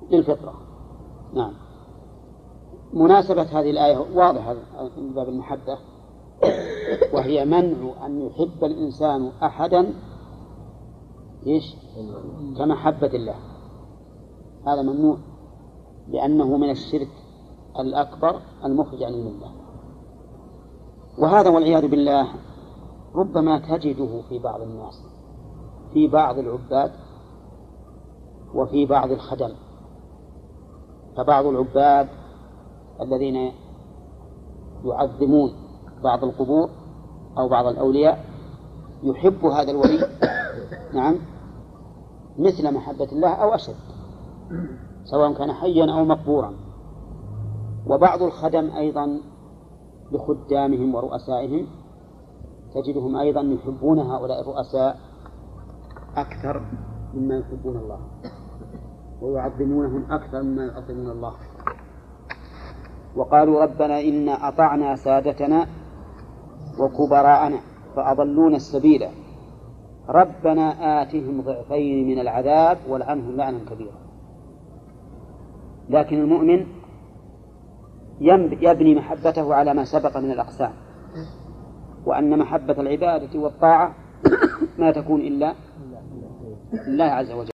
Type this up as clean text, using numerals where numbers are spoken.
للفطرة. نعم. مناسبة هذه الآية واضحة من باب المحبة، وهي منع أن يحب الإنسان أحدا كمحبة الله. هذا ممنوع لأنه من الشرك الأكبر المخرج عن الملة. وهذا والعياذ بالله ربما تجده في بعض الناس، في بعض العباد وفي بعض الخدم. فبعض العباد الذين يعظمون بعض القبور أو بعض الأولياء يحب هذا الولي نعم مثل محبة الله أو أشد، سواء كان حيا أو مقبورا. وبعض الخدم أيضا لخدامهم ورؤسائهم تجدهم أيضا يحبون هؤلاء الرؤساء أكثر مما يحبون الله، ويعظمونهم أكثر مما يعظمون الله. وقالوا ربنا إنا أطعنا سادتنا وكبراءنا فأضلونا السبيل ربنا آتهم ضعفين من العذاب والعنهم لعنا كبيرا. لكن المؤمن يبني محبته على ما سبق من الأقسام، وأن محبة العبادة والطاعة ما تكون إلا الله عز وجل.